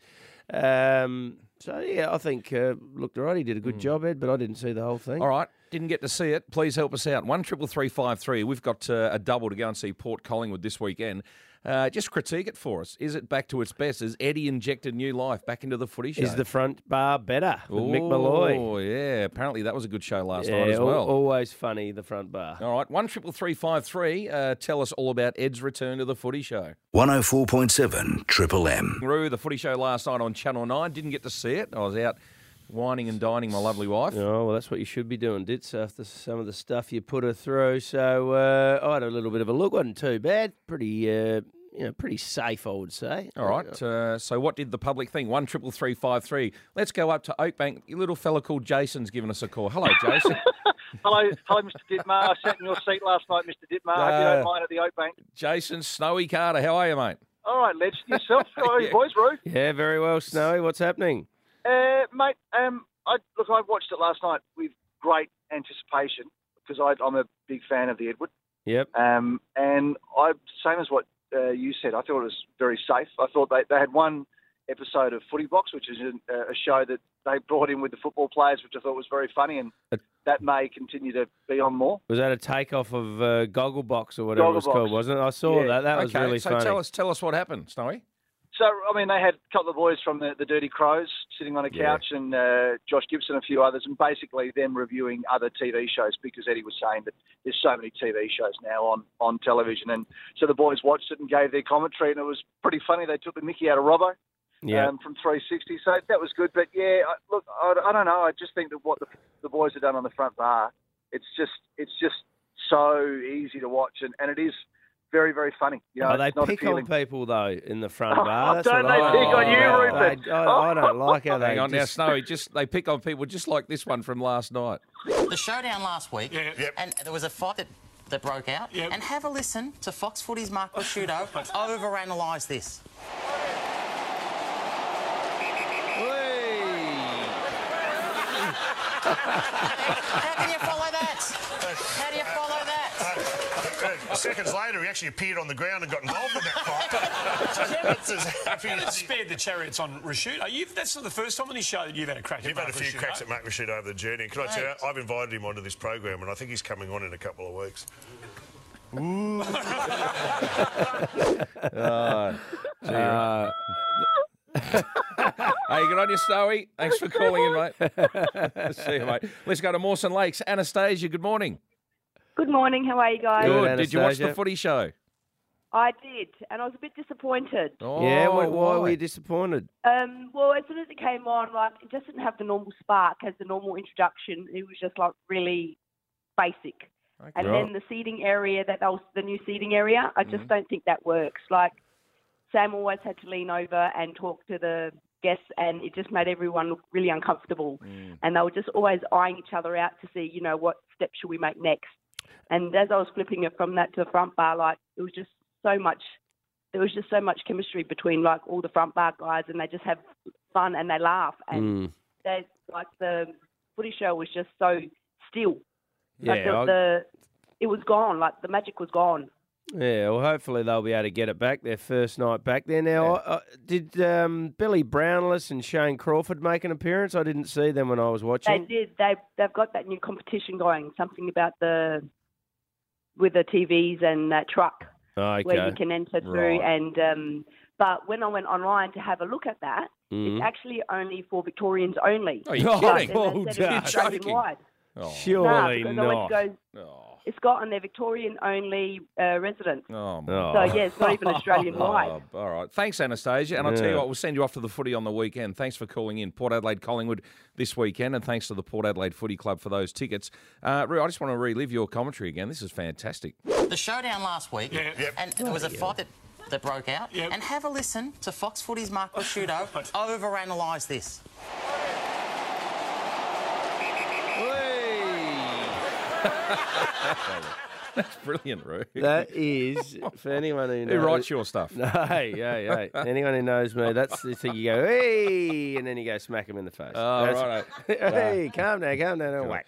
So, yeah, I think looked all right. He did a good job, Ed, but I didn't see the whole thing. All right. Didn't get to see it. Please help us out. 133353. We've got a double to go and see Port Collingwood this weekend. Just critique it for us. Is it back to its best? Has Eddie injected new life back into the footy show? Is the front bar better with Mick Malloy? Oh, yeah. Apparently that was a good show last night as well. Always funny, the front bar. All right. 133353. Tell us all about Ed's return to the footy show. 104.7 Triple M. Roo, the footy show last night on Channel 9. Didn't get to see it. I was out whining and dining my lovely wife. Oh, well, that's what you should be doing, Ditz, after some of the stuff you put her through. So I had a little bit of a look. Wasn't too bad. Pretty safe, I would say. All right. So what did the public think? 133353. Let's go up to Oakbank. Your little fella called Jason's giving us a call. Hello, Jason. Hello, Mr. Dittmar. I sat in your seat last night, Mr. Dittmar. Hope you don't mind at the Oakbank. Jason, Snowy Carter. How are you, mate? All right, Ledge. Yourself? How are you, boys, Roo? Yeah, very well, Snowy. What's happening? Mate, I watched it last night with great anticipation because I'm a big fan of the Edward. Yep. And same as what you said, I thought it was very safe. I thought they had one episode of Footy Box, which is a show that they brought in with the football players, which I thought was very funny, and that may continue to be on more. Was that a takeoff of Gogglebox or whatever it was called, wasn't it? I saw that. That was really funny. So tell us what happened, Snowy. So, I mean, they had a couple of boys from the Dirty Crows sitting on a couch and Josh Gibson, a few others, and basically them reviewing other TV shows because Eddie was saying that there's so many TV shows now on television. And so the boys watched it and gave their commentary, and it was pretty funny. They took the mickey out of Robbo from 360, so that was good. But, yeah, look, I don't know. I just think that what the boys have done on the front bar, it's just so easy to watch, and it is very, very funny. You know, they pick on people, though, in the front bar. That's don't they pick on you, Rupert? I don't like how they... Hang on now, Snowy. They pick on people just like this one from last night. The showdown last week, and there was a fight that broke out. And have a listen to Fox Footy's Mark Prosciutto overanalyse this. How can you follow that? How do you follow that? Seconds later, he actually appeared on the ground and got involved in that fight. Chariots spared the Chariots on Prosciutto. That's not the first time on this show that you've had a crack at You've had a few cracks at Mark Prosciutto over the journey. Can I tell you, I've invited him onto this program, and I think he's coming on in a couple of weeks. Ooh. Hey, good on you, Snowy. Thanks for calling in, mate. See you, mate. Let's go to Mawson Lakes. Anastasia, good morning. Good morning. How are you guys? Good. Did you watch the footy show? I did, and I was a bit disappointed. Oh, yeah, why were you disappointed? Well, as soon as it came on, it just didn't have the normal spark as the normal introduction. It was just really basic. Okay. And then the seating area, the new seating area, I just don't think that works. Sam always had to lean over and talk to the guests, and it just made everyone look really uncomfortable. And they were just always eyeing each other out to see, what steps should we make next. And as I was flipping it from that to the front bar, it was just so much. There was just so much chemistry between all the front bar guys, and they just have fun and they laugh. And the footy show was just so still. Yeah, it was gone. The magic was gone. Yeah, well, hopefully they'll be able to get it back their first night back there. Now, did Billy Brownless and Shane Crawford make an appearance? I didn't see them when I was watching. They did. They've got that new competition going. Something about with the TVs and that truck where you can enter through. And But when I went online to have a look at that, it's actually only for Victorians only. Oh, you're kidding. They said it's Australian-wide. Surely because I went to go, it's got on their Victorian-only residents. Oh, So, yeah, it's not even Australian-wide. All right. Thanks, Anastasia. And I'll tell you what, we'll send you off to the footy on the weekend. Thanks for calling in. Port Adelaide Collingwood this weekend, and thanks to the Port Adelaide Footy Club for those tickets. Roo, I just want to relive your commentary again. This is fantastic. The showdown last week, and there was a fight that broke out. And have a listen to Fox Footy's Mark Prosciutto overanalyse this. That's brilliant, Roo. That is, for anyone who knows... Who writes your stuff? No, hey. Anyone who knows me, that's the thing. You go, hey, and then you go smack him in the face. Oh, right. Hey, calm down, and whack.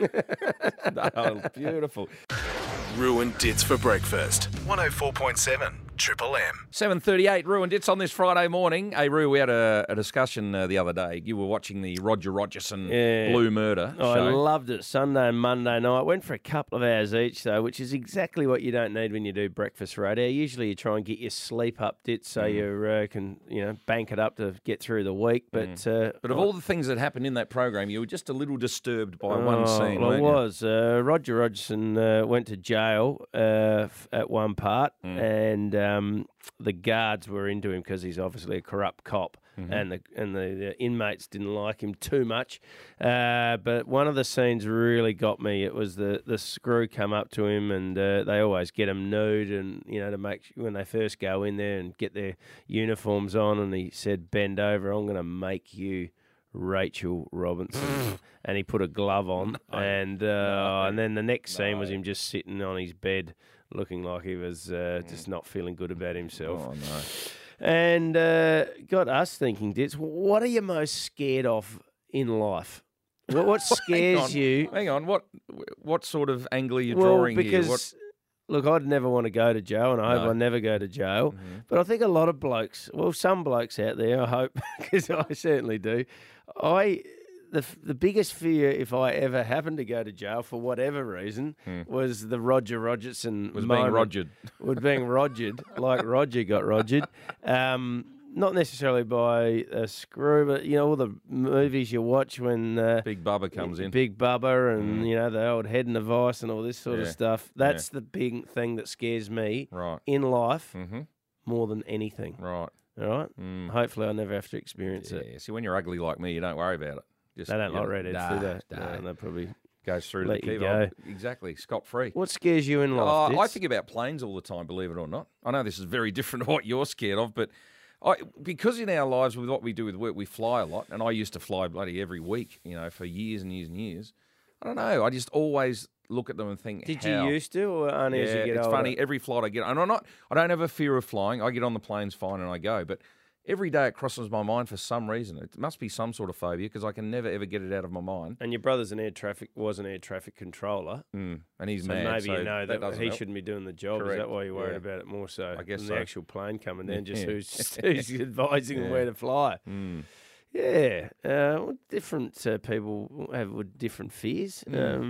Oh, beautiful. Ruined Dits for breakfast. 104.7 Triple M. 7:38, Ruined Dits on this Friday morning. Hey, Roo, we had a discussion the other day. You were watching the Roger Rogerson Blue Murder show. I loved it. Sunday and Monday night. Went for a couple of hours each, though, which is exactly what you don't need when you do breakfast radio. Usually you try and get your sleep up, Dits, so you can bank it up to get through the week. But of all the things that happened in that program, you were just a little disturbed by one scene, well, weren't it you? was. Roger Rogerson went to jail at one part, and the guards were into him because he's obviously a corrupt cop, and the inmates didn't like him too much. But one of the scenes really got me. It was the screw come up to him, and they always get him nude, and to make when they first go in there and get their uniforms on, and he said, "Bend over, I'm going to make you Rachel Robinson." And he put a glove on, and then the next scene was him just sitting on his bed, looking like he was just not feeling good about himself. Oh, no. And got us thinking, Dits, what are you most scared of in life? What scares you? Hang on, what sort of angle are you drawing because, here? Look, I'd never want to go to jail, and I hope I never go to jail. But I think a lot of blokes, some blokes out there, I hope, because I certainly do, the biggest fear, if I ever happened to go to jail for whatever reason, was the Roger Rogerson Was moment. being Rogered. Was being Rogered, like Roger got Rogered. Not necessarily by a screw, but, all the movies you watch when... Big Bubba comes in. Big Bubba and, the old Head in a Vice and all this sort of stuff. That's the big thing that scares me in life more than anything. Right. All right? Hopefully I never have to experience it. Yeah, see, when you're ugly like me, you don't worry about it. They don't like redheads, do they? No, they probably goes through let the you keyboard. go. Exactly, scot-free. What scares you in life, I think about planes all the time, believe it or not. I know this is very different to what you're scared of, but because in our lives with what we do with work, we fly a lot, and I used to fly bloody every week, for years and years and years. I don't know. I just always look at them and think, Did you used to, or only as you get it's older? funny. Every flight I get, and I don't have a fear of flying. I get on the planes fine and I go, but every day it crosses my mind for some reason. It must be some sort of phobia because I can never ever get it out of my mind. And your brother's an air traffic controller, and he's so mad. Maybe so you know that he help. shouldn't be doing the job. Correct. Is that why you're worried about it more so? I guess than so. the actual plane coming down, just Yeah. who's advising them where to fly. Yeah, different people have with different fears.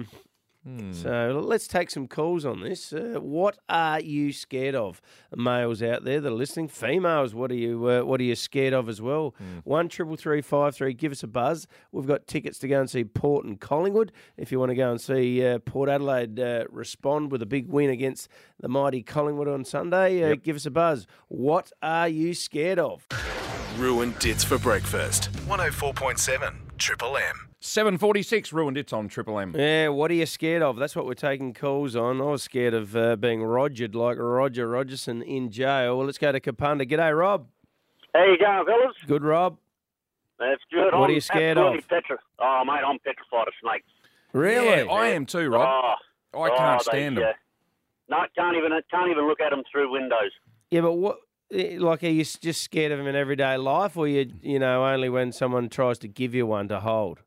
So let's take some calls on this. What are you scared of? Males out there that are listening, females, what are you scared of as well? 133353. Give us a buzz. We've got tickets to go and see Port and Collingwood. If you want to go and see Port Adelaide respond with a big win against the mighty Collingwood on Sunday, give us a buzz. What are you scared of? Ruined Dits for breakfast. 104.7 Triple M. 7:46, Ruined Dits on Triple M. Yeah, what are you scared of? That's what we're taking calls on. I was scared of being Rogered like Roger Rogerson in jail. Well, let's go to Kapunda. G'day, Rob. How you going, fellas? Good, Rob. That's good. What are you scared of? Oh, mate, I'm petrified of snakes. Really? Yeah, I am too, Rob. I can't stand them. No, can't even look at them through windows. Yeah, but what? Like, are you just scared of them in everyday life, or you only when someone tries to give you one to hold?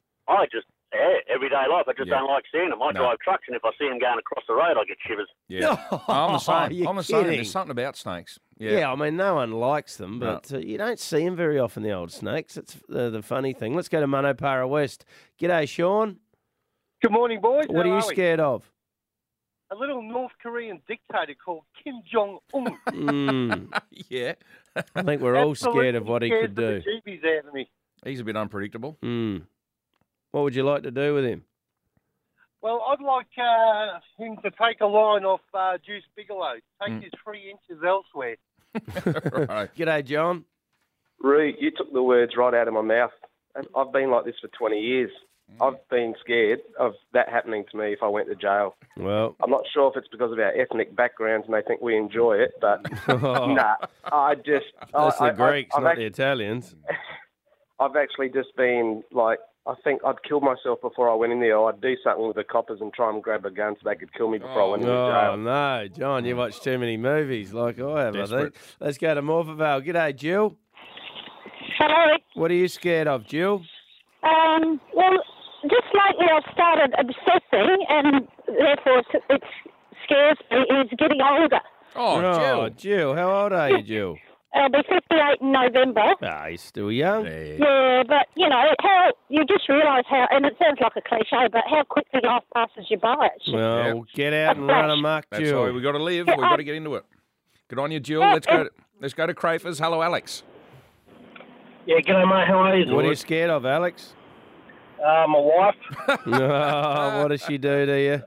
Everyday life. I just don't like seeing them. I drive trucks, and if I see them going across the road, I get shivers. Yeah, I'm the same. You're I'm the same. kidding. There's something about snakes. Yeah, I mean, no one likes them, but you don't see them very often, the old snakes. It's the funny thing. Let's go to Manopara West. G'day, Sean. Good morning, boys. What How are you we? scared of? a little North Korean dictator called Kim Jong-un. Yeah. I think we're all scared of what he could do. Jeebies out of me. He's a bit unpredictable. What would you like to do with him? Well, I'd like him to take a line off Juice Bigelow. Take his 3 inches elsewhere. Right. G'day, John. Ree, you took the words right out of my mouth. I've been like this for 20 years. I've been scared of that happening to me if I went to jail. Well, I'm not sure if it's because of our ethnic backgrounds and they think we enjoy it, but nah, I just... That's the Greeks, I've not the Italians. I've actually just been like, I think I'd kill myself before I went in there. Or I'd do something with the coppers and try and grab a gun so they could kill me before I went into jail. Oh, no, John, you watch too many movies like I have, Desperate. I think. Let's go to Morphettvale. G'day, Jill. Hello. What are you scared of, Jill? Well, just lately I've started obsessing, and therefore it scares me, is getting older. Oh, Jill. How old are you, Jill? I'll be 58 in November. Ah, you're still young. Yeah, but, you know, how you just realise how, and it sounds like a cliche, but how quickly life passes you by. Well, get out and run amok, That's Jill. why we've got to live. We've got to get into it. Good on you, Jill. Let's go to Crafers. Hello, Alex. Yeah, g'day, mate. How are you? What are you scared of, Alex? My wife. No, what does she do to you?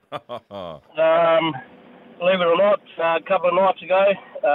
Believe it or not, a couple of nights ago,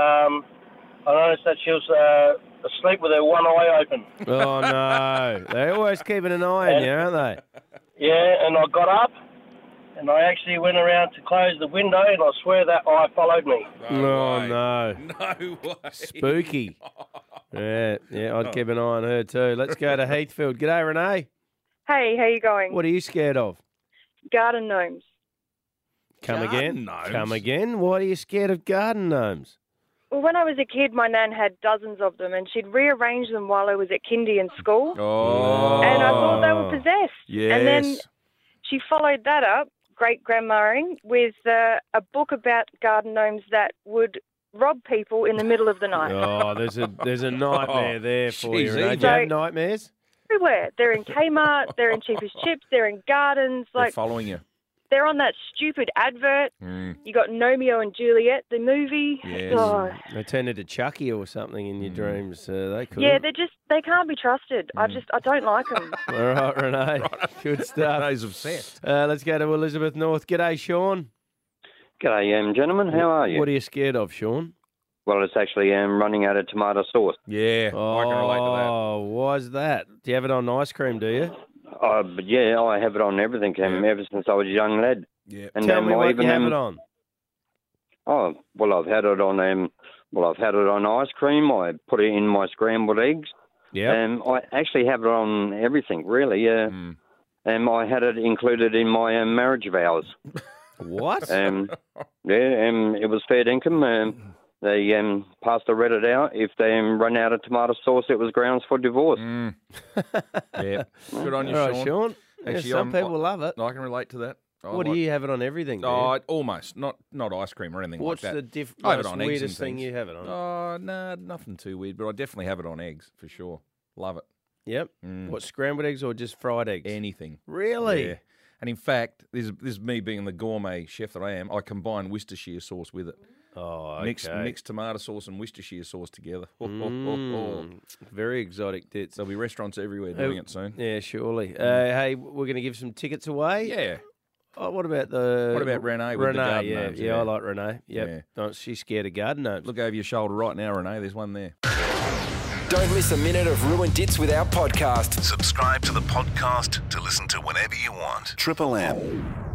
I noticed that she was asleep with her one eye open. Oh, no. They're always keeping an eye on you, aren't they? Yeah, and I got up, and I actually went around to close the window, and I swear that eye followed me. Oh, no. No way. Spooky. Yeah, I'd keep an eye on her too. Let's go to Heathfield. G'day, Renee. Hey, how you going? What are you scared of? Garden gnomes. Come Garden again? gnomes? Come again? Why are you scared of garden gnomes? Well, when I was a kid, my nan had dozens of them, and she'd rearrange them while I was at kindy in school. Oh. And I thought they were possessed. Yes. And then she followed that up, great-grandmaing, with a book about garden gnomes that would rob people in the middle of the night. Oh, there's a nightmare there for you, Jeez, Renee. Do you have nightmares? Everywhere. They're in Kmart, they're in Cheapest Chips, they're in gardens. They're Like, following you. they're on that stupid advert. You got Romeo and Juliet, the movie. Yes. Oh. They turn into Chucky or something in your dreams. They could. Yeah, they can't be trusted. I don't like them. All right, Renee. Good stuff. Renee's obsessed. Let's go to Elizabeth North. G'day, Sean. G'day, gentlemen. How are you? What are you scared of, Sean? Well, it's actually running out of tomato sauce. Yeah, I can relate to that. Oh, why's that? Do you have it on ice cream, do you? But yeah, I have it on everything, ever since I was a young lad. Yeah. And Tell me I what even, you have it on. Oh, well, I've had it on. I've had it on ice cream. I put it in my scrambled eggs. Yeah. I actually have it on everything, really. I had it included in my marriage vows. What? It was fair income. They pastor read it out. If they run out of tomato sauce, it was grounds for divorce. Yeah. Good on you, All right, Sean. Sean. Actually, Some people love it. I can relate to that. What do you have it on everything? Almost. Not ice cream or anything What's like that. the I have it most on eggs weirdest and thing things. you have it on? Oh, no, nothing too weird, but I definitely have it on eggs for sure. Love it. Yep. What, scrambled eggs or just fried eggs? Anything. Really? Yeah. And in fact, this is me being the gourmet chef that I am. I combine Worcestershire sauce with it. Oh, okay. Mix tomato sauce and Worcestershire sauce together. Very exotic tits. There'll be restaurants everywhere doing it soon. Yeah, surely. Hey, we're going to give some tickets away. Yeah. Oh, what about Renee with the garden yeah, gnomes? yeah, I like Renee. Yep. Yeah. Oh, she's scared of garden gnomes. Look over your shoulder right now, Renee. There's one there. Don't miss a minute of Ruined Dits with our podcast. Subscribe to the podcast to listen to whenever you want. Triple M.